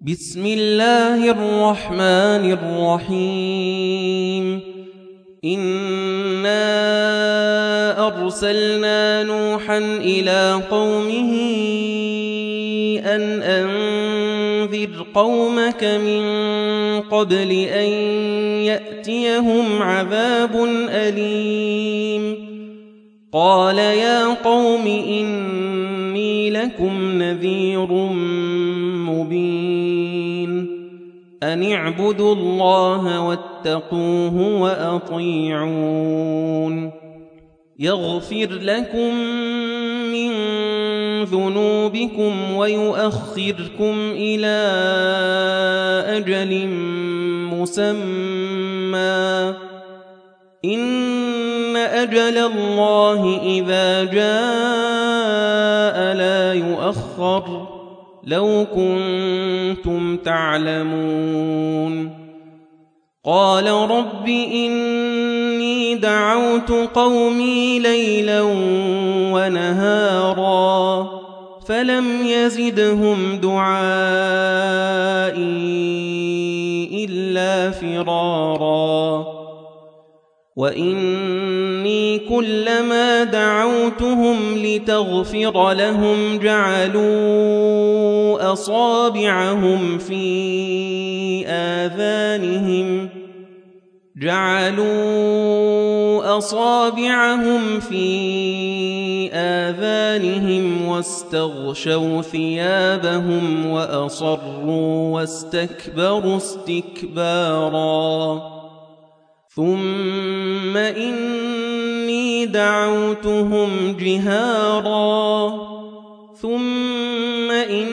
بسم الله الرحمن الرحيم. إنا أرسلنا نوحا إلى قومه أن أنذر قومك من قبل أن يأتيهم عذاب أليم. قال يا قوم إني لكم نذير مبين. أن اعبدوا الله واتقوه وأطيعون. يغفر لكم من ذنوبكم ويؤخركم إلى أجل مسمى. إن أجل الله إذا جاء لا يؤخر لو كنتم تعلمون. قال رب إني دعوت قومي ليلا ونهارا فلم يزدهم دعائي إلا فرارا. وإني كلما دعوتهم لتغفر لهم جعلوا أصابعهم في آذانهم واستغشوا ثيابهم وأصروا واستكبروا استكبارا. ثم إني دعوتهم جهارا ثم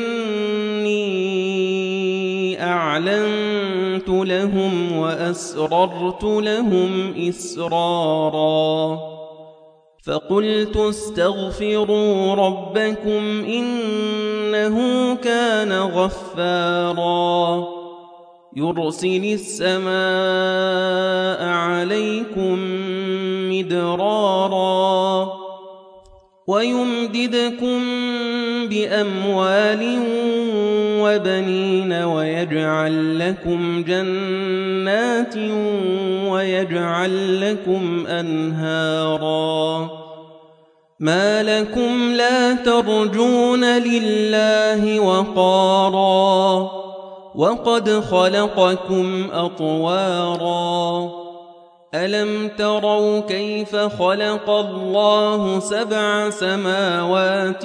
إني أعلنت لهم وأسررت لهم إسرارا. فقلت استغفروا ربكم إنه كان غفارا يرسل السماء عليكم مدرارا ويمددكم بأموال وبنين ويجعل لكم جنات ويجعل لكم أنهارا. ما لكم لا ترجون لله وقارا وقد خلقكم أطوارا. ألم تروا كيف خلق الله 7 سماوات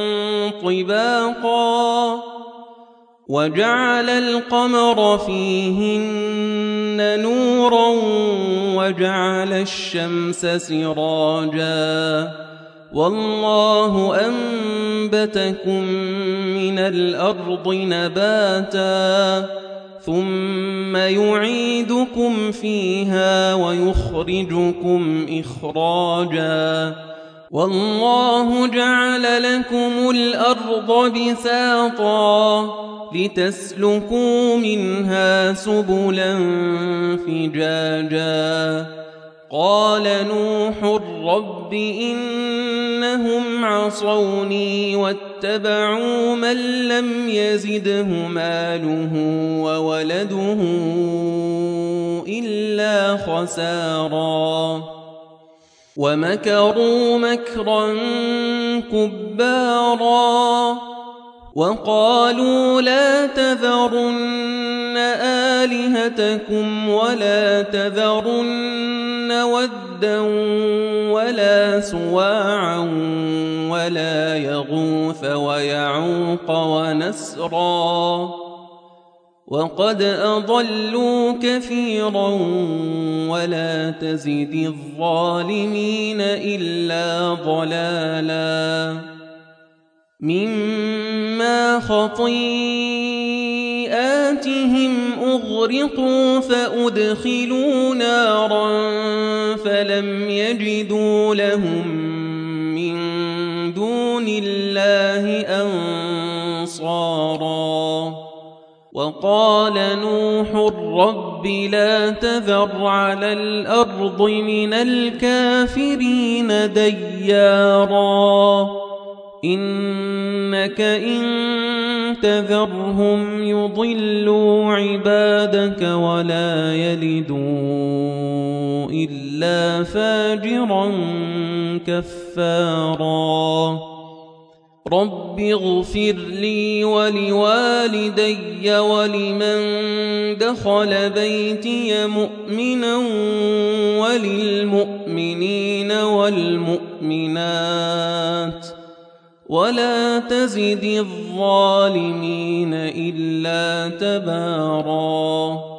طباقا وجعل القمر فيهن نورا وجعل الشمس سراجا والله أنبتكم من الأرض نباتا ثم يعيدكم فيها ويخرجكم إخراجا. والله جعل لكم الأرض بساطا لتسلكوا منها سبلا فجاجا. قال نوح رب إنهم عصوني واتبعوا من لم يزده ماله وولده إلا خسارا. ومكروا مكرا كبارا وقالوا لا تذرن آلهتكم ولا تذرن ودا ولا سواعا ولا يغوث ويعوق ونسرا وقد أضلوا كثيرا ولا تزد الظالمين إلا ضلالا. مما خطيئاتهم أغرقوا فأدخلوا نارا فلم يجدوا لهم من دون الله أنصارا. وقال نوح رب لا تذر على الأرض من الكافرين ديارا إنك إن تذرهم يضلوا عبادك ولا يلدوا إلا فاجرا كفارا رب اغفر لي ولوالدي ولمن دخل بيتي مؤمنا وللمؤمنين والمؤمنات ولا تزد الظالمين إلا تباراً